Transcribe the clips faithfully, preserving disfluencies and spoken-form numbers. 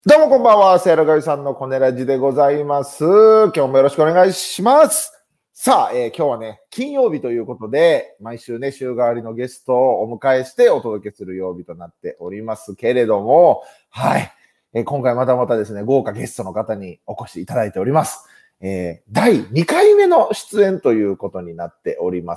どうもこんばんは、セアラガイさんのコネラジでございます。今日もよろしくお願いします。さあ、えー、今日はね、金曜日ということで、毎週ね、週替わりのゲストをお迎えしてお届けする曜日となっておりますけれども、はい。えー、今回またまたですね、豪華ゲストの方にお越しいただいております。えー、だいにかいめの出演ということになっております。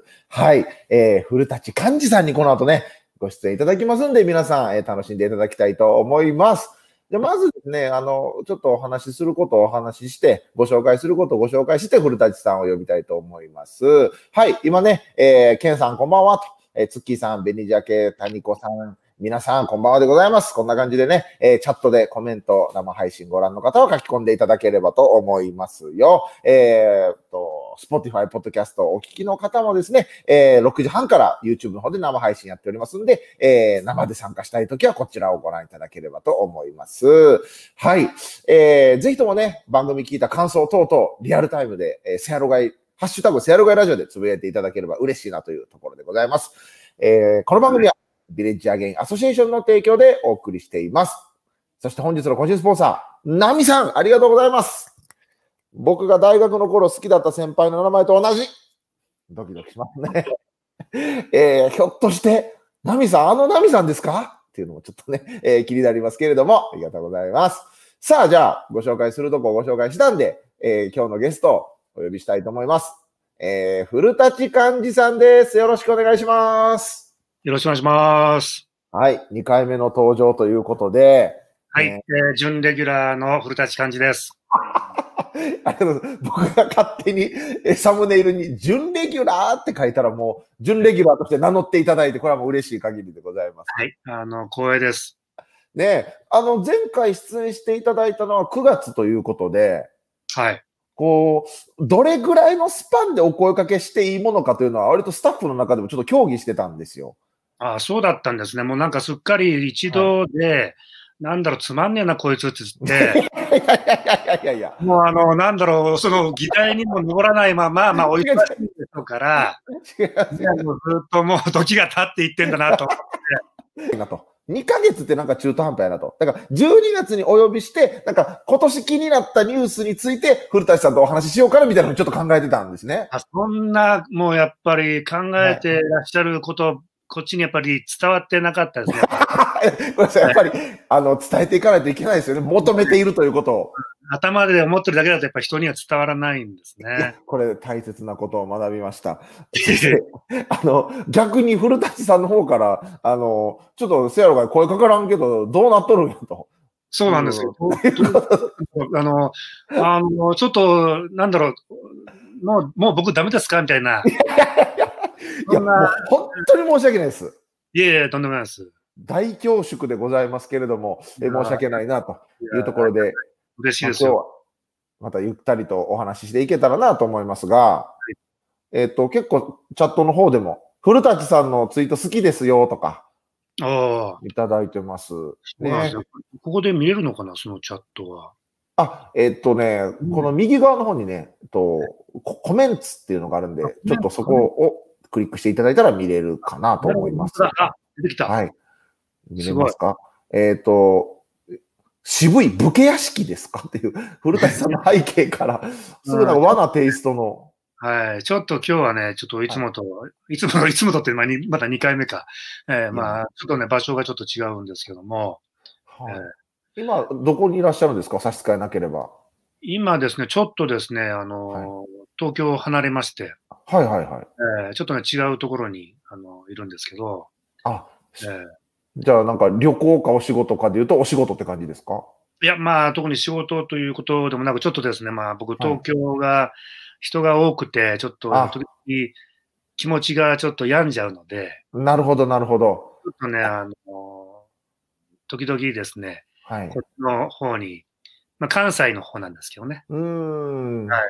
はい。えー、古舘寛治さんにこの後ね、ご出演いただきますんで、皆さん、えー、楽しんでいただきたいと思います。でまずですね、あの、ちょっとお話しすることをお話しして、ご紹介することをご紹介して、古舘さんを呼びたいと思います。はい、今ね、えー、ケンさんこんばんはと、えー、ツッキーさん、ベニジャケ、タニコさん、皆さんこんばんはでございます。こんな感じでね、えー、チャットでコメント、生配信ご覧の方は書き込んでいただければと思いますよ。えー、っと、Spotify、Podcast お聞きの方もですね、えー、ろくじはんから YouTube の方で生配信やっておりますんで、えー、生で参加したいときはこちらをご覧いただければと思います。はい。えー、ぜひともね、番組聞いた感想等々、リアルタイムで、えー、セアロガイ、ハッシュタグセアロガイラジオでつぶやいていただければ嬉しいなというところでございます。えー、この番組は、ビレッジアゲインアソシエーションの提供でお送りしています。そして本日の個人スポンサー、ナミさん、ありがとうございます。僕が大学の頃好きだった先輩の名前と同じ。ドキドキしますね。えー、ひょっとして、ナミさん、あのナミさんですかっていうのもちょっとね、えー、気になりますけれども、ありがとうございます。さあ、じゃあ、ご紹介するとこをご紹介したんで、えー、今日のゲストをお呼びしたいと思います。えー、古舘寛治さんです。よろしくお願いします。 よろしくお願いします。 はい、にかいめの登場ということで。 はい、えー、準レギュラーの古舘寛治です。 ありがとうございます。僕が勝手にサムネイルに準レギュラーって書いたらもう、準レギュラーとして名乗っていただいて、これはもう嬉しい限りでございます。 はい、あの、光栄です。 ね、あの、前回出演していただいたのはくがつということで、 はい。 こう、どれぐらいのスパンでお声かけしていいものかというのは、割とスタッフの中でもちょっと協議してたんですよ。 ああ、そうだったんですね。もうなんかすっかり一度で、はい、なんだろう、つまんねえな、こいつって言って。 いやいやいやいやいや。 もうあの、なんだろう、その議題にも登らないまま、まあ、追いかしいでしょうから、違う違うもうずっともう時が経っていってんだなと思って。 なと。にかげつってなんか中途半端やなと。だからじゅうにがつにお呼びして、なんか今年気になったニュースについて古舘さんとお話ししようかなみたいなのをちょっと考えてたんですね。 あ、そんな、もうやっぱり考えてらっしゃること、はい、こっちにやっぱり伝わってなかったですね。 ごめんなさい、やっぱり、あの、伝えていかないといけないですよね。求めているということを。 頭で思ってるだけだとやっぱり人には伝わらないんですね。 これ大切なことを学びました。あの、逆に古舘さんの方から、あの、ちょっとせやろが声かからんけど、どうなっとるんやと。 そうなんですよ。あの、あの、ちょっと、なんだろう、もう、もう僕ダメですかみたいな。 いや、もう本当に申し訳ないです。 いえいえ、とんでもないです。 大恐縮でございますけれども、え申し訳ないなというところで、 嬉しいですよ。 またゆったりとお話ししていけたらなと思いますが、はい、えっと、結構チャットの方でも、古舘さんのツイート好きですよとか、いただいてます。 ね、ここで見れるのかな、そのチャットは。 あ、えっとね、うん、この右側の方にね、とコメンツっていうのがあるんで、ちょっとそこをクリックしていただいたら見れるかなと思います。 あ、出てきた。 はい。見れますか？えっと、渋い武家屋敷ですかっていう、古舘さんの背景から、すごいなんか和なテイストの。 はい。ちょっと今日はね、ちょっといつもと、はい、いつもの、いつもとって、まあ、まだにかいめか。えー、まあ、ちょっとね、場所がちょっと違うんですけども。 はい、えー、今、どこにいらっしゃるんですか？差し支えなければ。 今ですね、ちょっとですね、あの、はい、東京を離れまして。 はいはいはい。 えー、ちょっとね、違うところに、あの、いるんですけど。 あ、えー、じゃあなんか旅行かお仕事かで言うとお仕事って感じですか？ いや、まあ、特に仕事ということでもなく、ちょっとですね、まあ、僕、東京が人が多くて、ちょっと、時々気持ちがちょっと病んじゃうので。 なるほど、なるほど。 ちょっとね、あの、時々ですね、はい、こっちの方に、まあ、関西の方なんですけどね。 うーん。 はい。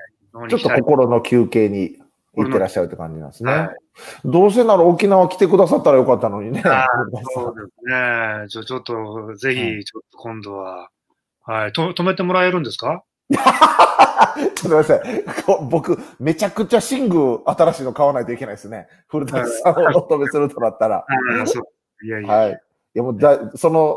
ちょっと心の休憩に行ってらっしゃるって感じなんですね。 はい、 どうせなら沖縄来てくださったらよかったのにね。 あそうですね。ちょ、ちょっと、ぜひ、ちょっと今度は、はい、と、止めてもらえるんですか？ ちょっと待ってください。僕、めちゃくちゃ寝具新しいの買わないといけないですね。古舘さんをお止めするとなったら。 そういやいや。 はい。いやもうだ、その、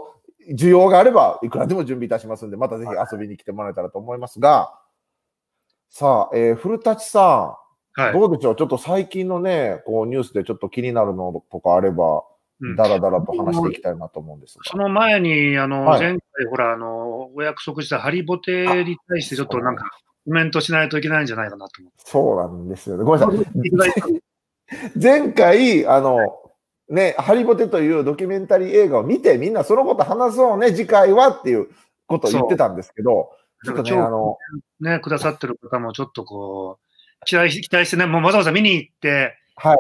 需要があればいくらでも準備いたしますんで、またぜひ遊びに来てもらえたらと思いますが、さあ、えー、古舘さん、はい、どうでしょう、ちょっと最近のね、こうニュースでちょっと気になるのとかあれば、だらだらと話していきたいなと思うんですが。 その前に、あの、はい、前回、ほら、あの、お約束したハリボテに対して、ちょっとなんか、コメントしないといけないんじゃないかなと思って。 そうなんですよね。ごめんなさい。前回、あの、ね、ハリボテというドキュメンタリー映画を見て、みんなそのこと話そうね、次回はっていうことを言ってたんですけど、 ちょっとね、あの、ね、くださってる方もちょっとこう、期待、期待してね、もうわざわざ見に行って、はい。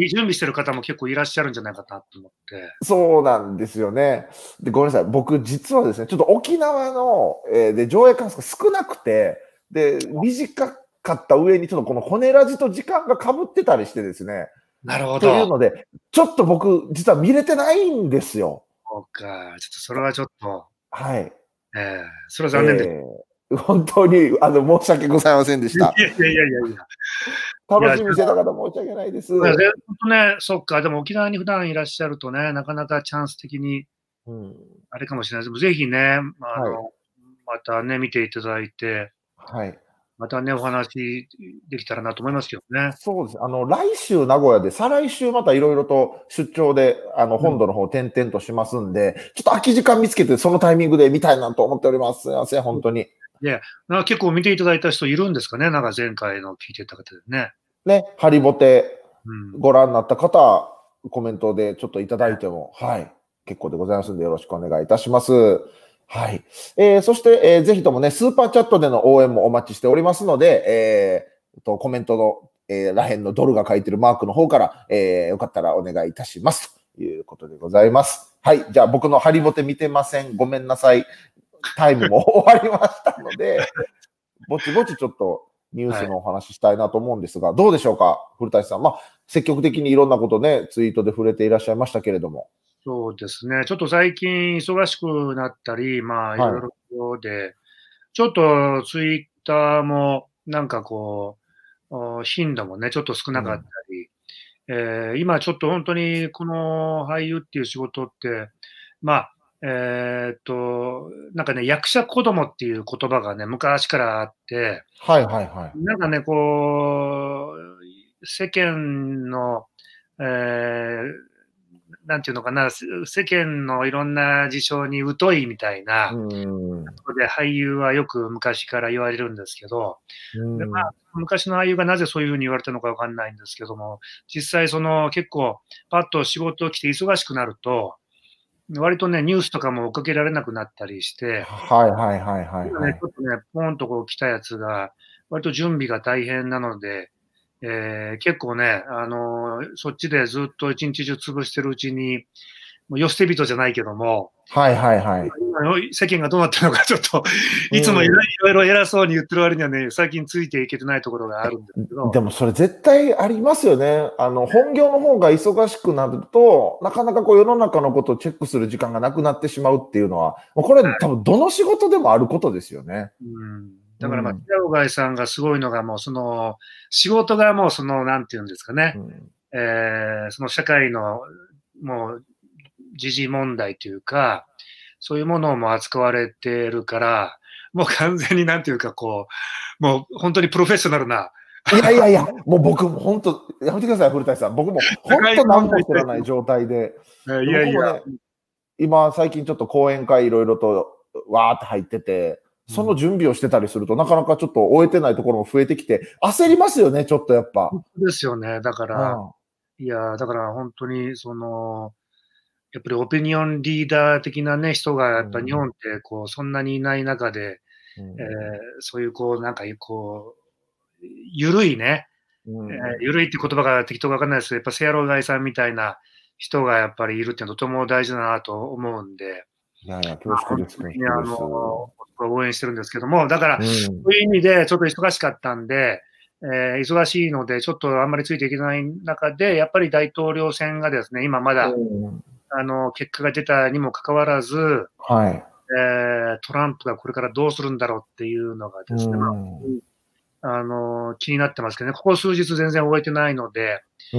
準備してる方も結構いらっしゃるんじゃないかなと思って。 そうなんですよね。で、ごめんなさい。僕、実はですね、ちょっと沖縄の、えー、で、上映関数が少なくて、で、短かった上に、ちょっとこの骨ラジと時間が被ってたりしてですね。 なるほど。 というので、ちょっと僕、実は見れてないんですよ。 そうか。ちょっとそれはちょっと。 はい。 えー、それは残念です。えー、本当に、あの、申し訳ございませんでした。 いやいやいやいやいや。 楽しみにしてた方申し訳ないです。 本当ね、そっか。でも沖縄に普段いらっしゃるとね、なかなかチャンス的に、あれかもしれないです。ぜひね、あの、はい、またね、見ていただいて。 はい。 またね、お話できたらなと思いますけどね。 そうです。あの、来週名古屋で、再来週またいろいろと出張で、あの、本土の方転々としますんで、うん、ちょっと空き時間見つけて、そのタイミングで見たいなと思っております。すいません、本当に。 いや、なんか結構見ていただいた人いるんですかね、なんか前回の聞いてた方でね。 ね、ハリボテ、ご覧になった方、うん、コメントでちょっといただいても、はい、結構でございますので、よろしくお願いいたします。はい。えー、そして、えー、ぜひともね、スーパーチャットでの応援もお待ちしておりますので、えー、とコメントの、えー、らへんのドルが書いてるマークの方から、えー、よかったらお願いいたします。ということでございます。はい。じゃあ僕のハリボテ見てません。ごめんなさい。タイムも終わりましたので、ぼちぼちちょっとニュースのお話ししたいなと思うんですが、はい、どうでしょうか、古舘さん。まあ、積極的にいろんなことね、ツイートで触れていらっしゃいましたけれども。 そうですね。ちょっと最近忙しくなったり、まあ、いろいろで、はい、ちょっとツイッターもなんかこう、頻度もね、ちょっと少なかったり、うん、えー、今ちょっと本当にこの俳優っていう仕事って、まあ、えー、っと、なんかね、役者子供っていう言葉がね、昔からあって、 はいはいはい。 なんかね、こう、世間の、えー、なんていうのかな、世間のいろんな事象に疎いみたいな、で俳優はよく昔から言われるんですけど、でまあ、昔の俳優がなぜそういうふうに言われたのかわかんないんですけども、実際その結構パッと仕事を来て忙しくなると、割とね、ニュースとかも追っかけられなくなったりして、 はいはいはいはい、はい。 ね、ちょっとね、ポンとこう来たやつが、割と準備が大変なので、えー、結構ね、あのー、そっちでずっと一日中潰してるうちに、もう寄捨て人じゃないけども、 はいはいはい。 世間がどうなったのか、ちょっと、いつもいろいろ偉そうに言ってる割にはね、最近ついていけてないところがあるんですけど。 でもそれ絶対ありますよね。あの、本業の方が忙しくなると、なかなかこう世の中のことをチェックする時間がなくなってしまうっていうのは、もうこれ多分どの仕事でもあることですよね。 うんだからまあ、平尾貝さんがすごいのが、もうその、仕事がもうその、なんていうんですかね、うん、えー、その社会の、もう、時事問題というか、そういうものをも扱われてるから、もう完全になんていうかこう、もう本当にプロフェッショナルな。 いやいやいや、もう僕も本当、やめてください、古舘さん。僕も本当何も知らない状態で。 いやいやいや、 ね、今最近ちょっと講演会いろいろとわーって入ってて、その準備をしてたりすると、うん、なかなかちょっと終えてないところも増えてきて、焦りますよね、ちょっとやっぱ。 本当ですよね。だから、うん、いや、だから本当に、その、やっぱりオピニオンリーダー的なね、人が、やっぱ日本ってこう、そんなにいない中で、うん、えー、そういうこう、なんかこう、ゆるいね、うんえー、ゆるいって言葉が適当かわかんないですけど、やっぱセアローガイさんみたいな人がやっぱりいるっていうのはとても大事だなと思うんで、 いやいや、恐縮です、恐縮です。 あの、応援してるんですけども、だから、うん、そういう意味でちょっと忙しかったんで、えー、忙しいので、ちょっとあんまりついていけない中で、やっぱり大統領選がですね、今まだ、うんあの、結果が出たにもかかわらず、 はい。 えー、トランプがこれからどうするんだろうっていうのがですね、まあ、あの、気になってますけどね、ここ数日全然終えてないので、うん、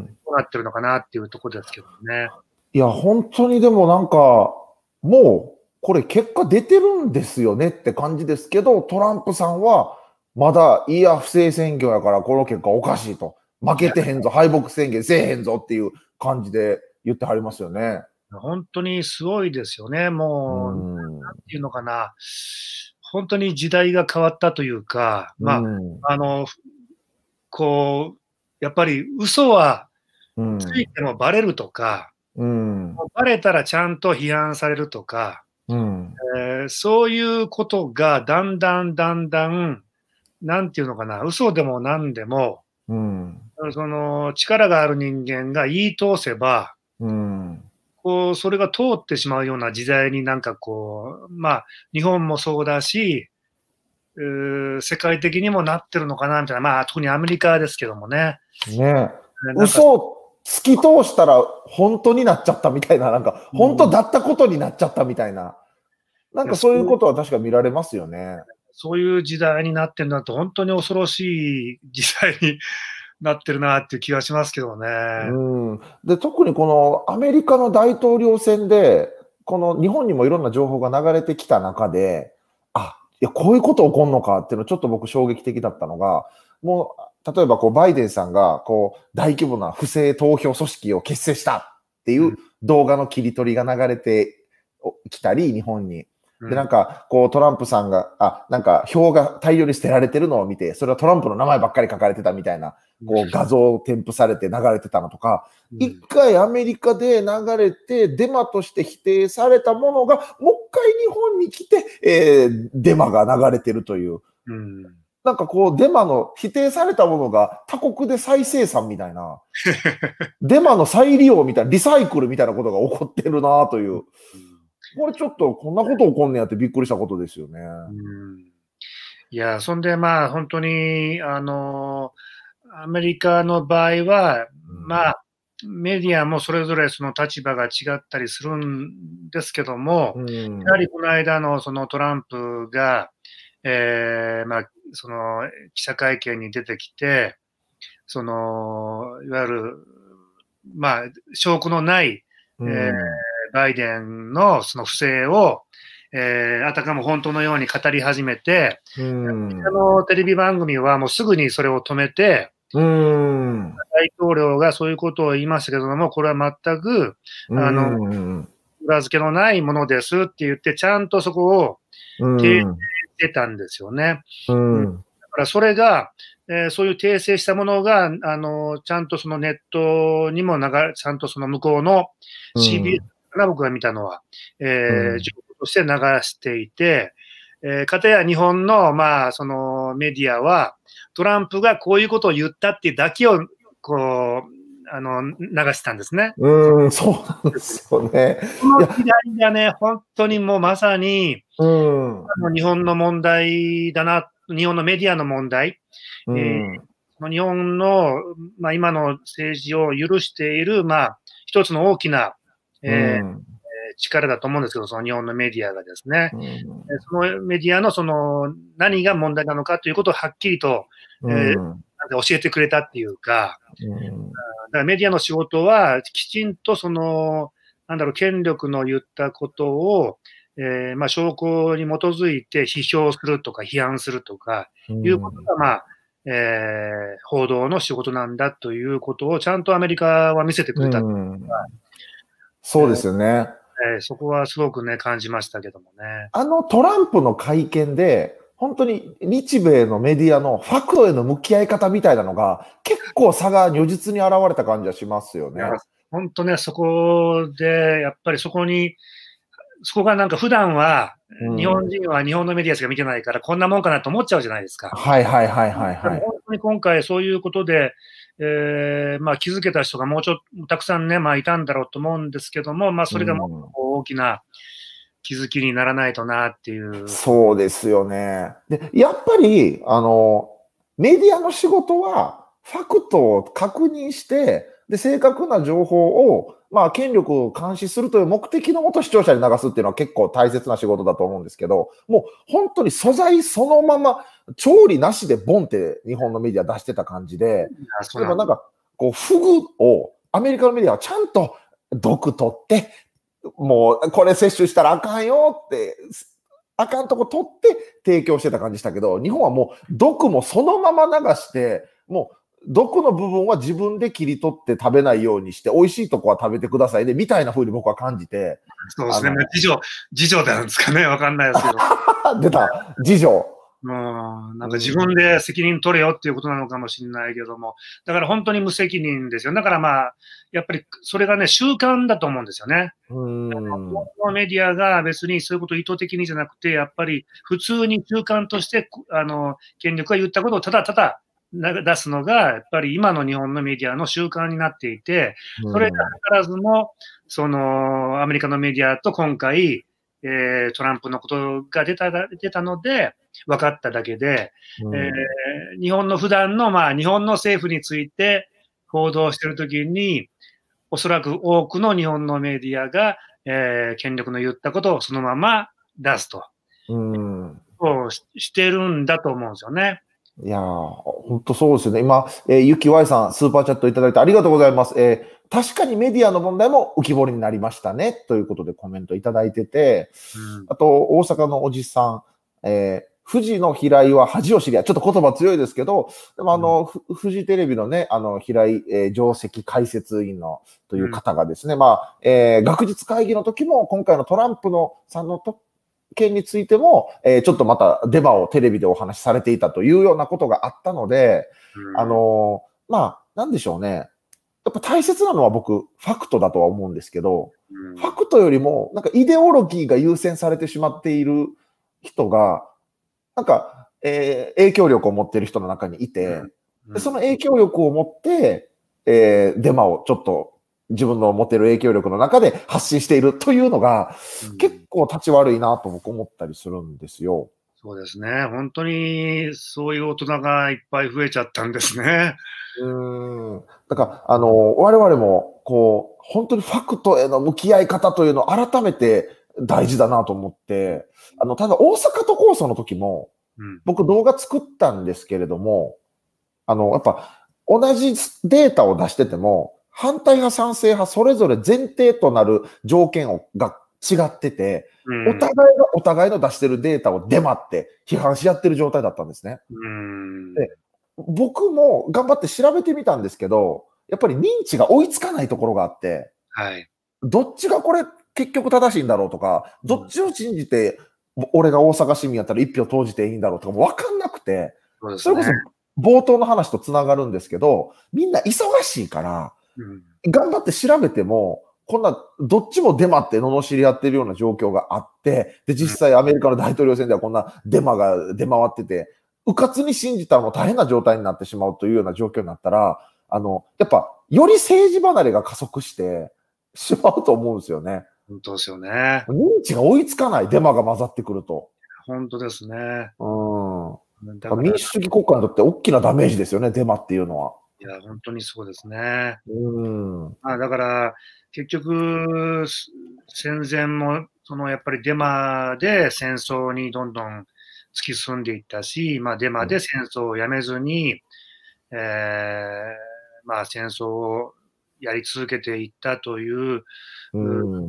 どうなってるのかなっていうところですけどね。 いや、本当にでもなんか、もこれ結果出てるんですよねって感じですけど、トランプさんはまだ、いや、不正選挙やからこの結果おかしいと。負けてへんぞ、敗北宣言せえへんぞっていう感じで言ってはりますよね。 本当にすごいですよね。もう、なんていうのかな。本当に時代が変わったというか、まあ、あの、こう、やっぱり嘘はついてもバレるとか、うん、バレたらちゃんと批判されるとか、うんえー、そういうことがだんだんだんだん、なんていうのかな、嘘でもなんでも、うん、その力がある人間が言い通せば、うん、こうそれが通ってしまうような時代になんかこう、まあ、日本もそうだし、世界的にもなってるのかなみたいな、まあ、特にアメリカですけどもね。 ね嘘を突き通したら本当になっちゃったみたいな、なんか本当だったことになっちゃったみたいな、なんかそういうことは確か見られますよね。 そういう時代になってるなと、本当に恐ろしい時代になってるなっていう気がしますけどね。 うんで特にこのアメリカの大統領選で、この日本にもいろんな情報が流れてきた中で、あいやこういうこと起こるのかっていうのちょっと僕衝撃的だったのが、もう例えばこうバイデンさんがこう大規模な不正投票組織を結成したっていう動画の切り取りが流れてきたり、日本に。で、なんか、こう、トランプさんが、あ、なんか、票が大量に捨てられてるのを見て、それはトランプの名前ばっかり書かれてたみたいな、こう、画像を添付されて流れてたのとか、一回アメリカで流れて、デマとして否定されたものが、もう一回日本に来て、えー、デマが流れてるという。うんなんかこう、デマの否定されたものが他国で再生産みたいな、デマの再利用みたいな、リサイクルみたいなことが起こってるなという。これちょっとこんなこと起こんねやってびっくりしたことですよね。 うんいや、そんでまあ本当に、あの、アメリカの場合は、まあ、メディアもそれぞれその立場が違ったりするんですけども、うん、やはりこの間のそのトランプが、えー、まあ、その記者会見に出てきて、その、いわゆる、まあ、証拠のない、うんえー、バイデンのその不正を、えー、あたかも本当のように語り始めて、うん、あのテレビ番組はもうすぐにそれを止めて、うん、大統領がそういうことを言いましたけれども、これは全く、あの、うん、裏付けのないものですって言って、ちゃんとそこを訂正してたんですよね。うん、だからそれが、えー、そういう訂正したものが、あの、ちゃんとそのネットにも流れ、ちゃんとその向こうの シービーエス かな、僕が見たのは、えー、情報として流していて、えー、かたや日本の、まあ、そのメディアは、トランプがこういうことを言ったっていうだけを、こう、あの、流したんですね。 うん、そうなんですよね。 この時代がね、本当にもうまさに、うん、日本の問題だな、日本のメディアの問題、うんえー、日本の、まあ、今の政治を許している、まあ、一つの大きな、えーうん力だと思うんですけど、その日本のメディアがですね、うん、そのメディアのその何が問題なのかということをはっきりと、うんえー、なんか教えてくれたっていうか、うん、だからメディアの仕事はきちんとその、なんだろう、権力の言ったことを、えーまあ、証拠に基づいて批評するとか批判するとかいうことが、まあえー、報道の仕事なんだということをちゃんとアメリカは見せてくれた、うん、 そうですよね。 えー、そこはすごくね、感じましたけどもね。 あのトランプの会見で、本当に日米のメディアのファクトへの向き合い方みたいなのが、結構差が如実に現れた感じはしますよね。 本当ね、そこで、やっぱりそこに、そこがなんか普段は、日本人は日本のメディアしか見てないから、こんなもんかなと思っちゃうじゃないですか。 はいはいはいはいはい。 本当に今回そういうことで、えー、まあ気づけた人がもうちょっとたくさんね、まあいたんだろうと思うんですけども、まあそれがもっと大きな気づきにならないとなっていう。 そうですよね。で、やっぱり、あの、メディアの仕事は、ファクトを確認して、で、正確な情報を、まあ、権力を監視するという目的のもと視聴者に流すっていうのは結構大切な仕事だと思うんですけど、もう本当に素材そのまま、調理なしでボンって日本のメディア出してた感じで、例えばなんか、こう、フグをアメリカのメディアはちゃんと毒取って、 もうこれ摂取したらあかんよって、あかんとこ取って提供してた感じしたけど、日本はもう毒もそのまま流して、もう毒の部分は自分で切り取って食べないようにして、美味しいとこは食べてくださいね、みたいな風に僕は感じて。 そうですね。自助、自助なんですかね。わかんないですけど。 出た。自助。 うん、なんか自分で責任取れよっていうことなのかもしれないけども、だから本当に無責任ですよ。だからまあ、やっぱりそれがね、習慣だと思うんですよね。うん。メディアが別にそういうことを意図的にじゃなくて、やっぱり普通に習慣として、あの、権力が言ったことをただただ出すのが、やっぱり今の日本のメディアの習慣になっていて、それが図らずも、その、アメリカのメディアと今回、えー、トランプのことが出た、出たので、分かっただけで、うん、えー、日本の普段の、まあ、日本の政府について報道しているときに、おそらく多くの日本のメディアが、えー、権力の言ったことをそのまま出すと。うん。そうしてるんだと思うんですよね。 いやー、本当そうですよね。今、えー、ゆきわいさん、スーパーチャットいただいてありがとうございます。えー確かにメディアの問題も浮き彫りになりましたね。ということでコメントいただいてて、うん、あと、大阪のおじさん、えー、富士の平井は恥を知り合い。ちょっと言葉強いですけど、でもあの、うん、富士テレビのね、あの、平井、えー、上席解説員のという方がですね、うん、まあ、えー、学術会議の時も、今回のトランプのさんの特権についても、えー、ちょっとまたデマをテレビでお話しされていたというようなことがあったので、うん、あのー、まあ、なんでしょうね。やっぱ大切なのは僕、ファクトだとは思うんですけど、うん、ファクトよりも、なんかイデオロギーが優先されてしまっている人が、なんか、えー、影響力を持っている人の中にいて、うんうん、でその影響力を持って、えー、デマをちょっと自分の持っている影響力の中で発信しているというのが、うん、結構立ち悪いなと僕思ったりするんですよ。 そうですね。本当にそういう大人がいっぱい増えちゃったんですね。 うん。だから、あの、我々も、こう、本当にファクトへの向き合い方というのを改めて大事だなと思って、あの、ただ大阪都構想の時も、うん、僕動画作ったんですけれども、あの、やっぱ、同じデータを出してても、反対派、賛成派、それぞれ前提となる条件をが違ってて、うん、お互いがお互いの出してるデータをデマって批判し合ってる状態だったんですね。うん、で僕も頑張って調べてみたんですけど、やっぱり認知が追いつかないところがあって、はい、どっちがこれ結局正しいんだろうとか、どっちを信じて、うん、俺が大阪市民やったら一票投じていいんだろうとかも分かんなくて、そうですね、それこそ冒頭の話とつながるんですけど、みんな忙しいから、うん、頑張って調べても、こんな、どっちもデマって罵り合ってるような状況があって、で、実際アメリカの大統領選ではこんなデマが出回ってて、うかつに信じたらもう大変な状態になってしまうというような状況になったら、あの、やっぱ、より政治離れが加速してしまうと思うんですよね。 本当ですよね。 認知が追いつかない、デマが混ざってくると。 本当ですね。 うん。だから民主主義国家にとって大きなダメージですよね、デマっていうのは。 いや、本当にそうですね。 うん。 あだから、結局、戦前も、そのやっぱりデマで戦争にどんどん突き進んでいったし、まあ、デマで戦争をやめずに、うん、えー、まあ、戦争をやり続けていったという、うん、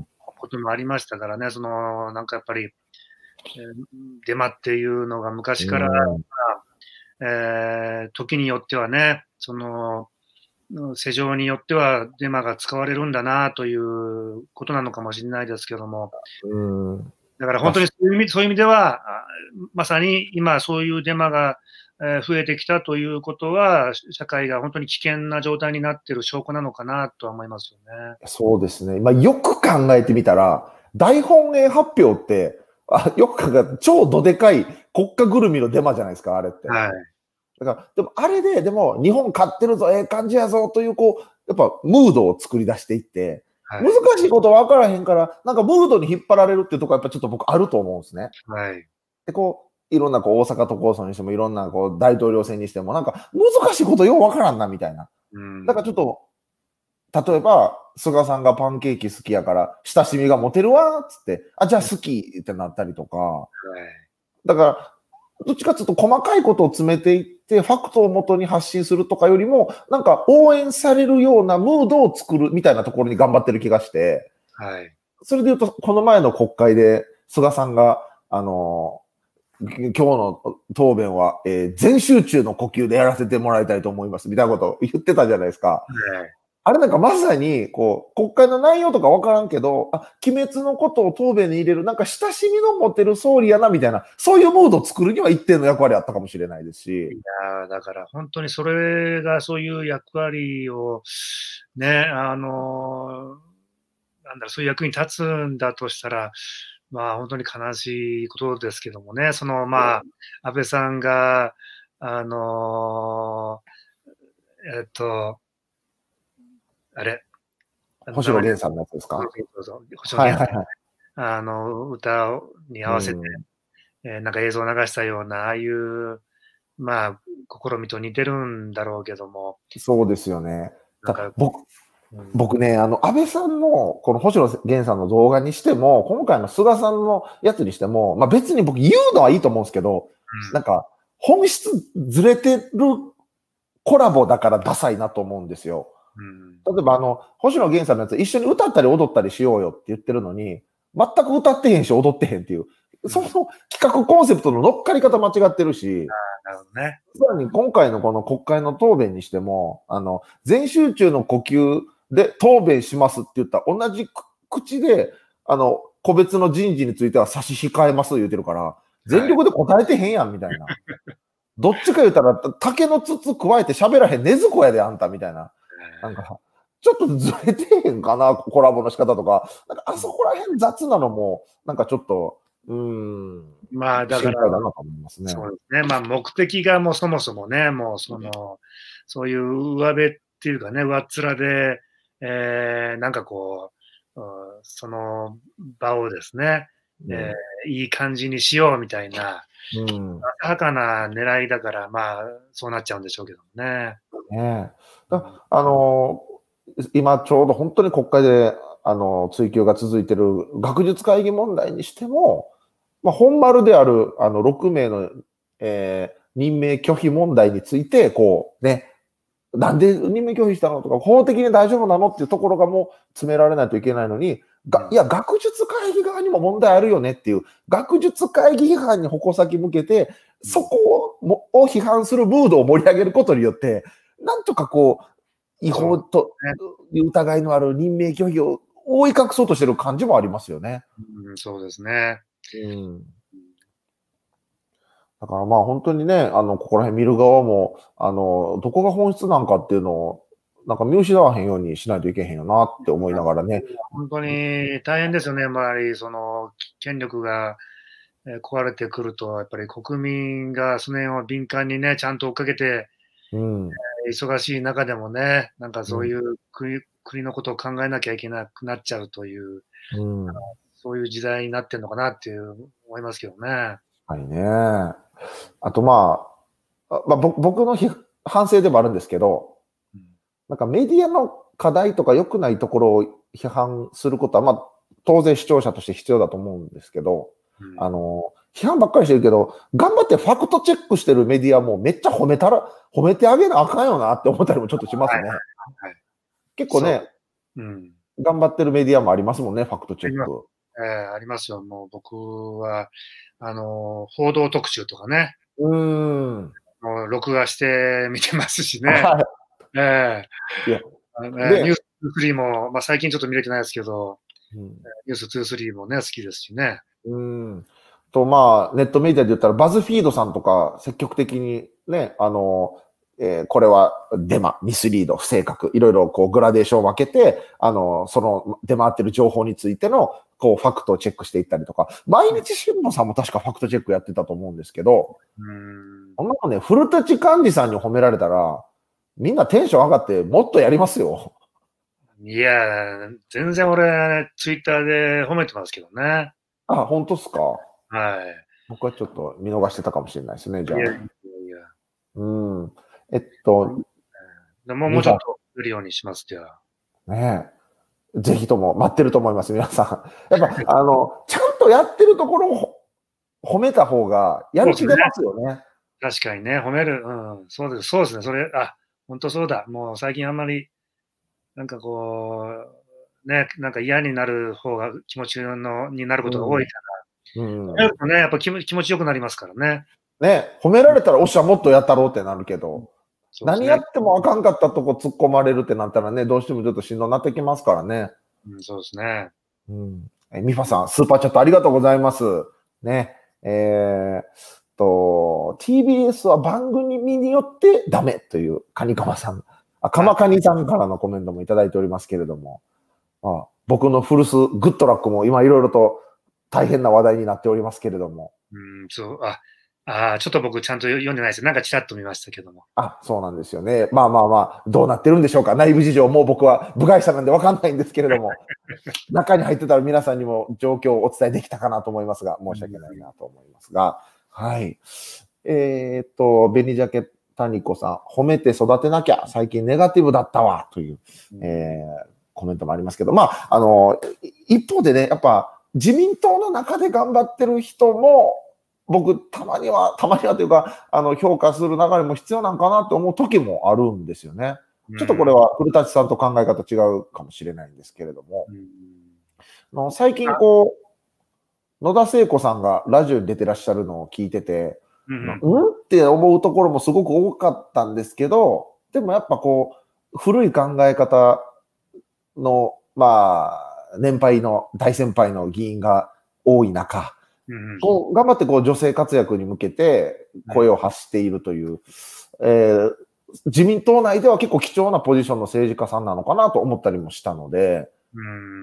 こともありましたからね、その、なんかやっぱり、えー、デマっていうのが昔から、うんえー、時によってはね、その、世情によってはデマが使われるんだなということなのかもしれないですけども、うん、だから本当にそういう意味、そういう意味では、まさに今そういうデマが増えてきたということは、社会が本当に危険な状態になっている証拠なのかなとは思いますよね。 そうですね。まあ、よく考えてみたら、大本営発表って、あよく考えたら超どでかい国家ぐるみのデマじゃないですか、あれって。はい。だから、でもあれで、でも日本勝ってるぞ、ええ感じやぞという、こう、やっぱムードを作り出していって、はい、難しいこと分からへんから、なんかムードに引っ張られるっていうところはやっぱちょっと僕あると思うんですね。はい。で、こう、いろんなこう大阪都構想にしても、いろんなこう大統領選にしても、なんか難しいことよう分からんな、みたいな。うん。だからちょっと、例えば、菅さんがパンケーキ好きやから、親しみが持てるわ、つって、あ、じゃあ好きってなったりとか。はい。だから、どっちかというと細かいことを詰めていって、ファクトを元に発信するとかよりも、なんか応援されるようなムードを作るみたいなところに頑張ってる気がして。はい。 それで言うと、この前の国会で、菅さんが、あの、今日の答弁は、えー、全集中の呼吸でやらせてもらいたいと思います、みたいなことを言ってたじゃないですか。 はいあれなんかまさに、こう、国会の内容とかわからんけど、あ、鬼滅のことを答弁に入れる、なんか親しみの持てる総理やな、みたいな、そういうムードを作るには一定の役割あったかもしれないですし。 いやだから本当にそれがそういう役割を、ね、あの、なんだろう、そういう役に立つんだとしたら、まあ本当に悲しいことですけどもね、そのまあ、安倍さんが、あの、えっと、あれ、 星野源さんのやつですか？ そうそう、星野はいはい源はい。 あの、歌に合わせて、えーなんか映像を流したような、ああいう、まあ、試みと似てるんだろうけども。 そうですよね。 なんか、 僕、 うん、 僕ね、あの、安倍さんの、この星野源さんの動画にしても、今回の菅さんのやつにしても、まあ別に僕言うのはいいと思うんですけど、 うん、 なんか、本質ずれてるコラボだからダサいなと思うんですよ。 うん、 例えばあの、星野源さんのやつ一緒に歌ったり踊ったりしようよって言ってるのに、全く歌ってへんし踊ってへんっていう、その企画コンセプトの乗っかり方間違ってるし、 なるほどね。 さらに今回のこの国会の答弁にしても、あの、全集中の呼吸で答弁しますって言ったら、同じ口で、あの、個別の人事については差し控えます言うてるから、全力で答えてへんやんみたいな。はい、どっちか言ったら、竹の筒加えて喋らへんねずこやであんたみたいな。なんか、ちょっとずれてへんかな、コラボの仕方とか。なんかあそこら辺雑なのも、なんかちょっと、うーん。 まあ、だから、 心配だなと思いますね。 そうですね。まあ、目的がもうそもそもね、もうその、そういう上辺っていうかね、上っ面で、えー、なんかこう、うん、その場をですね、 うん、 えー、いい感じにしようみたいな、 うん。 浅はかな狙いだから、まあ、そうなっちゃうんでしょうけどね。 ねえ。だあのー、今ちょうど本当に国会で、あのー、追及が続いている学術会議問題にしても、まあ、本丸であるあのろくめいの、えー、任命拒否問題について、こうね、なんで任命拒否したのとか、法的に大丈夫なのっていうところがもう詰められないといけないのに、がいや、学術会議側にも問題あるよねっていう、学術会議批判に矛先向けて、そこをもを批判するムードを盛り上げることによって、なんとかこう、違法と疑いのある任命拒否を覆い隠そうとしてる感じもありますよね。 うん、そうですね。 うん。だからまあ本当にね、あの、ここら辺見る側も、あの、どこが本質なんかっていうのを、なんか見失わへんようにしないといけへんよなって思いながらね。 本当に大変ですよね、やっぱりその権力が壊れてくると、やっぱり国民がその辺を敏感にね、ちゃんと追っかけて、 うん、 忙しい中でもね、なんかそういうん、 う国、国のことを考えなきゃいけなくなっちゃうという、 うん。 そういう時代になってるのかなっていう思いますけどね。 はいね。あとまあ、あまあ、ぼ僕の批反省でもあるんですけど、 うん、 なんかメディアの課題とか良くないところを批判することは、まあ、当然視聴者として必要だと思うんですけど、 うん、 あの、批判ばっかりしてるけど、頑張ってファクトチェックしてるメディアもめっちゃ褒めたら、褒めてあげなあかんよなって思ったりもちょっとしますね。 はいはいはい、 結構ね、 うん、 頑張ってるメディアもありますもんね、ファクトチェック。 えー、ありますよ。もう僕は、あの、報道特集とかね、 うーん。 もう録画して見てますしね。 はえい。いや、 ー、えー、 で、 ニュースにじゅうさんも、まあ、最近ちょっと見れてないですけど、 うん、 ニュースにじゅうさんもね、好きですしね。 うーん。と、まあ、ネットメディアで言ったら、バズフィードさんとか、積極的にね、あの、えーこれはデマ、ミスリード、不正確、いろいろこうグラデーションを分けて、あの、その出回ってる情報についての、こう、ファクトをチェックしていったりとか、毎日新聞さんも確かファクトチェックやってたと思うんですけど、 うーん、 こんなのね、古舘幹事さんに褒められたら、みんなテンション上がってもっとやりますよ。 いや、全然俺、ツイッターで褒めてますけどね。 あ、本当っすか。 はい。 僕はちょっと見逃してたかもしれないですね、じゃあ。 いやいやいや。 うん。えっと、 でももうちょっと出るようにします、じゃあ。 ねえ。ぜひとも待ってると思います、皆さん。やっぱ、あの、ちゃんとやってるところを褒めた方が、やる気出ますよね。 確かにね、褒める。うん、そうです、そうですね。それ、あ、本当そうだ。もう最近あんまり、なんかこう、 ね、なんか嫌になる方が気持ちのになることが多いから、 うん。 褒めるとね、やっぱ気持気持ちよくなりますからね。 ね、褒められたら、おっしゃ、もっとやったろうってなるけど、 そうですね。 何やってもあかんかったとこ突っ込まれるってなったらね、どうしてもちょっとしんどになってきますからね。 うん、そうですね。 うん。え、ミファさん、スーパーチャットありがとうございます。ね。えー、と、ティービーエス は番組によってダメという、カニカマさん。あ、カマカニさんからのコメントもいただいておりますけれども、あ、僕の古巣、グッドラックも今いろいろと大変な話題になっておりますけれども。 うん、そう、あ、ああ、ちょっと僕ちゃんと読んでないです。なんかちらっと見ましたけども。 あ、そうなんですよね。まあまあまあ、どうなってるんでしょうか。内部事情、もう僕は部外者なんでわかんないんですけれども、中に入ってたら皆さんにも状況をお伝えできたかなと思いますが、申し訳ないなと思いますが、はい。えー、っと、ベニジャケタニコさん、褒めて育てなきゃ、最近ネガティブだったわ、という、えー、コメントもありますけど、まあ、あの、一方でね、やっぱ自民党の中で頑張ってる人も、僕、たまには、たまにはというか、あの、評価する流れも必要なんかなって思う時もあるんですよね。ちょっとこれは古舘さんと考え方違うかもしれないんですけれども、うん、最近こう、野田聖子さんがラジオに出てらっしゃるのを聞いてて、うん、うんって思うところもすごく多かったんですけど、でもやっぱこう、古い考え方の、まあ、年配の大先輩の議員が多い中、うん、こう頑張ってこう女性活躍に向けて声を発しているという、えー、自民党内では結構貴重なポジションの政治家さんなのかなと思ったりもしたので、うん、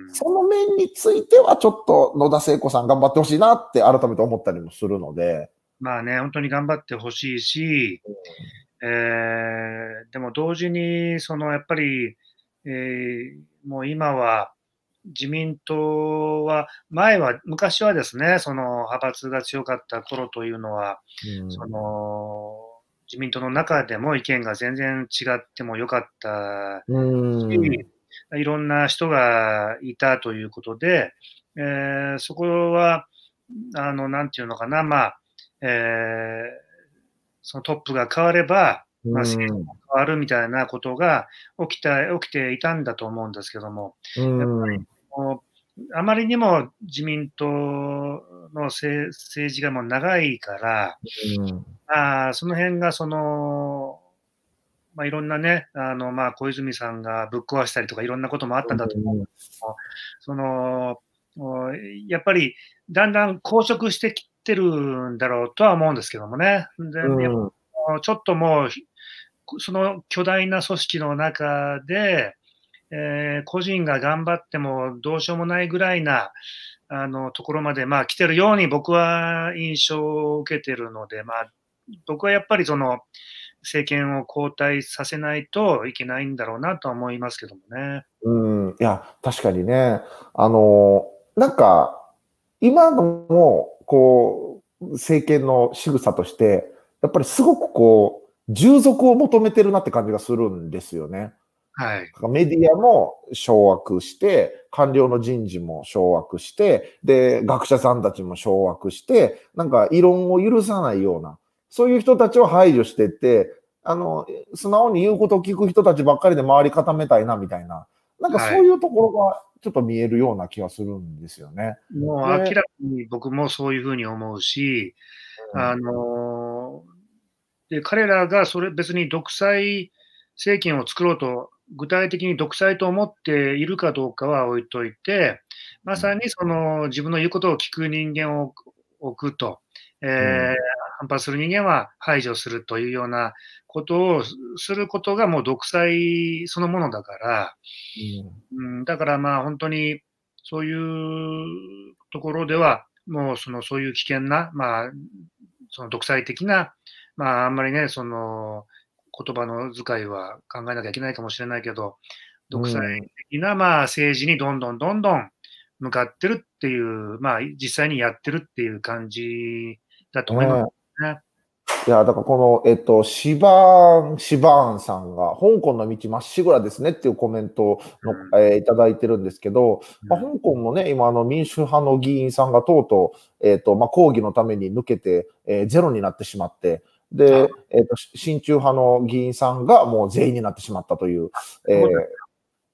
その面についてはちょっと野田聖子さん頑張ってほしいなって改めて思ったりもするので。 まあね、本当に頑張ってほしいし、うん、えー、でも同時に、そのやっぱり、えー、もう今は、自民党は、前は、昔はですね、その派閥が強かった頃というのは、うん、その自民党の中でも意見が全然違ってもよかったし、うん、いろんな人がいたということで、えー、そこは、あの、なんていうのかな、まあ、えー、そのトップが変われば、まあ、政治が変わるみたいなことが起きた、起きていたんだと思うんですけども、うん、やっぱりもうあまりにも自民党の政治がもう長いから、うん、あその辺がその、まあ、いろんなね、あのまあ小泉さんがぶっ壊したりとかいろんなこともあったんだと思うんですけど、そのやっぱりだんだん硬直してきてるんだろうとは思うんですけどもね。でうん、ちょっともう、その巨大な組織の中で、えー、個人が頑張ってもどうしようもないぐらいなあのところまで、まあ、来てるように僕は印象を受けてるので、まあ、僕はやっぱりその政権を交代させないといけないんだろうなとは思いますけどもね。 うん、いや、確かにね、あの、なんか、今のも、こう、政権の仕草として、やっぱりすごくこう、従属を求めてるなって感じがするんですよね。 はい。 メディアも掌握して、官僚の人事も掌握して、で、学者さんたちも掌握して、なんか異論を許さないような、そういう人たちを排除してって、あの、素直に言うことを聞く人たちばっかりで周り固めたいな、みたいな。なんかそういうところがちょっと見えるような気がするんですよね。 もう明らかに僕もそういうふうに思うし、うん、あの、で、彼らがそれ別に独裁政権を作ろうと、具体的に独裁と思っているかどうかは置いといて、まさにその自分の言うことを聞く人間を置くと、えーうん、反発する人間は排除するというようなことをすることがもう独裁そのものだから、うん、うん、だからまあ本当にそういうところでは、もうそのそういう危険な、まあ、その独裁的な、まああんまりね、その言葉の遣いは考えなきゃいけないかもしれないけど、独裁的なまあ政治にどんどんどんどん向かってるっていう、まあ実際にやってるっていう感じだと思いますね。 いや、だからこの、えっと、シバーン、シバーンさんが、香港の道まっしぐらですねっていうコメントの、うん、えー、いただいてるんですけど、うん、まあ、香港もね、今、あの、民主派の議員さんがとうとう、えっと、まあ、抗議のために抜けて、えー、ゼロになってしまって、で、えっと、親中派の議員さんがもう全員になってしまったという、えー、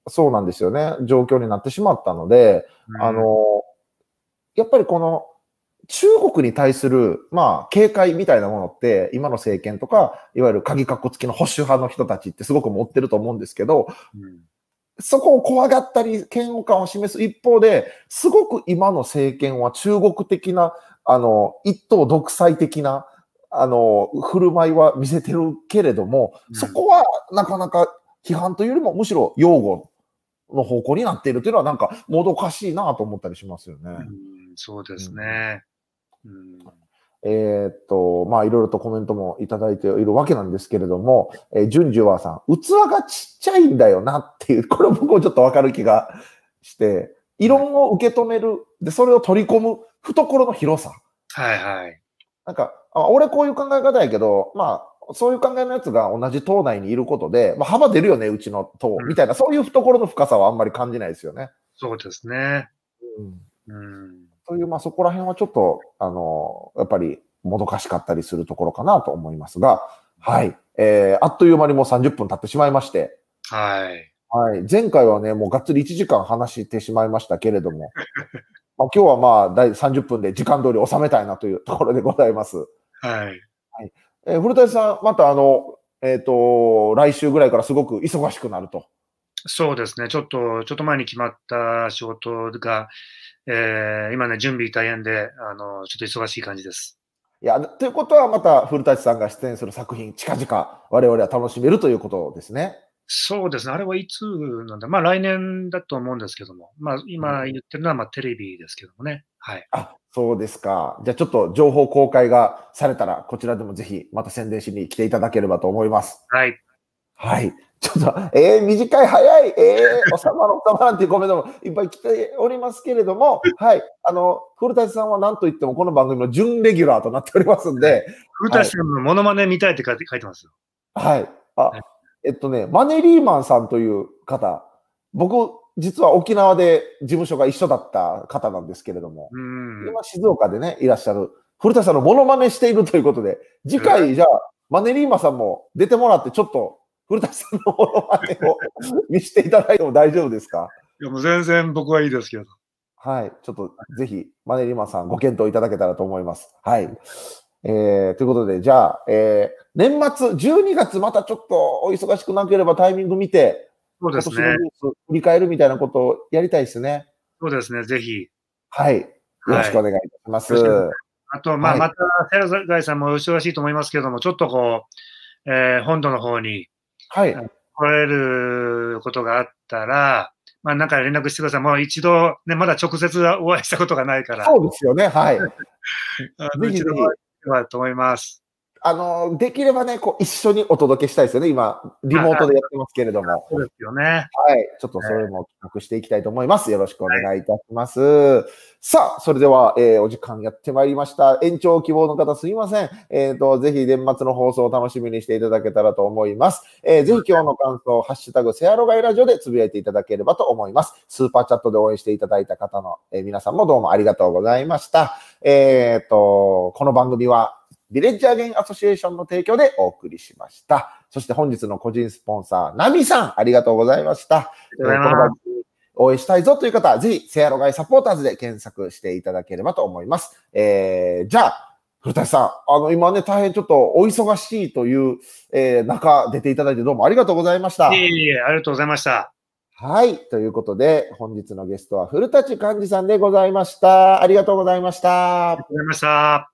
そうなんですよね。状況になってしまったので、うん、あの、やっぱりこの、中国に対する、まあ、警戒みたいなものって、今の政権とか、いわゆる鍵括弧付きの保守派の人たちってすごく持ってると思うんですけど、うん、そこを怖がったり、嫌悪感を示す一方で、すごく今の政権は中国的な、あの、一党独裁的な、あの、振る舞いは見せてるけれども、うん、そこはなかなか批判というよりも、むしろ擁護の方向になっているというのは、なんか、もどかしいなと思ったりしますよね。 うん、そうですね。 うん、えー、っと、まあ、いろいろとコメントもいただいているわけなんですけれども、えー、ジュンジュワーさん、器がちっちゃいんだよなっていう、これ僕もちょっとわかる気がして、異論を受け止める、で、それを取り込む懐の広さ。 はいはい。 なんか、あ俺こういう考え方やけど、まあ、そういう考えのやつが同じ党内にいることで、まあ、幅出るよね、うちの党、みたいな、そういう懐の深さはあんまり感じないですよね。 そうですね。 うん。うんという、まあ、そこら辺はちょっと、あの、やっぱり、もどかしかったりするところかなと思いますが、はい。えー、あっという間にもうさんじゅっぷん経ってしまいまして。 はい。 はい。前回はね、もうがっつりいちじかん話してしまいましたけれども、まあ、今日はまあ、だいさんじゅっぷんで時間通り収めたいなというところでございます。 はい。 はい。えー、古舘さん、またあの、えっと、来週ぐらいからすごく忙しくなると。 そうですね。ちょっと、ちょっと前に決まった仕事が、えー、今ね、準備大変で、あの、ちょっと忙しい感じです。 いや、ということはまた古舘さんが出演する作品、近々我々は楽しめるということですね。 そうですね。あれはいつなんだまあ来年だと思うんですけども。まあ今言ってるのはまあテレビですけどもね。はい。 あ、そうですか。じゃあちょっと情報公開がされたら、こちらでもぜひまた宣伝しに来ていただければと思います。 はい。 はい。ちょっと、えー、短い、早い、えー、収まらん、収まらんっていうコメントもいっぱい来ておりますけれども、はい。あの、古舘さんは何と言ってもこの番組の準レギュラーとなっておりますんで。 古舘さんのモノマネ見たいって書いて書いてますよ。 はい。あ、えっとね、マネリーマンさんという方、僕、実は沖縄で事務所が一緒だった方なんですけれども、今静岡でね、いらっしゃる、古田さんのモノマネしているということで、次回、じゃあ、マネリーマンさんも出てもらって、ちょっと、古田さんのモノマネを見せていただいても大丈夫ですか？ いや、もう全然僕はいいですけど。 はい。ちょっと、ぜひ、マネリーマンさんご検討いただけたらと思います。はい。えー、ということで、じゃあ、えー、年末、じゅうにがつまたちょっとお忙しくなければタイミング見て、 そうですね。 今年のニュース振り返るみたいなことをやりたいですね。 そうですね、ぜひ。 はい。よろしくお願いいたします。 はい、あと、まあ、はい、また、セラガイさんもお忙しいと思いますけれども、ちょっとこう、えー、本土の方に、 はい。 来られることがあったら、まあ、なんか連絡してください。もう一度、ね、まだ直接お会いしたことがないから。 そうですよね、はい。 ぜひぜひ。と思います。 あの、できればね、こう、一緒にお届けしたいですよね。今、リモートでやってますけれども。 そうですよね。 はい。ちょっとそれも企画していきたいと思います。よろしくお願いいたします。はい、さあ、それでは、えー、お時間やってまいりました。延長希望の方すいません。えっと、ぜひ年末の放送を楽しみにしていただけたらと思います。えー、ぜひ今日の感想、ハッシュタグ、セアロガイラジオでつぶやいていただければと思います。スーパーチャットで応援していただいた方の、えー、皆さんもどうもありがとうございました。えっと、この番組は、ヴィレッジアゲインアソシエーションの提供でお送りしました。そして本日の個人スポンサー、ナミさん、ありがとうございました。えー、この番組応援したいぞという方は、ぜひ、セアロガイサポーターズで検索していただければと思います。えー、じゃあ、古舘さん、あの、今ね、大変ちょっとお忙しいという、えー、中、出ていただいてどうもありがとうございました。 いえいえ、ありがとうございました。 はい。ということで、本日のゲストは古舘寛治さんでございました。ありがとうございました。 ありがとうございました。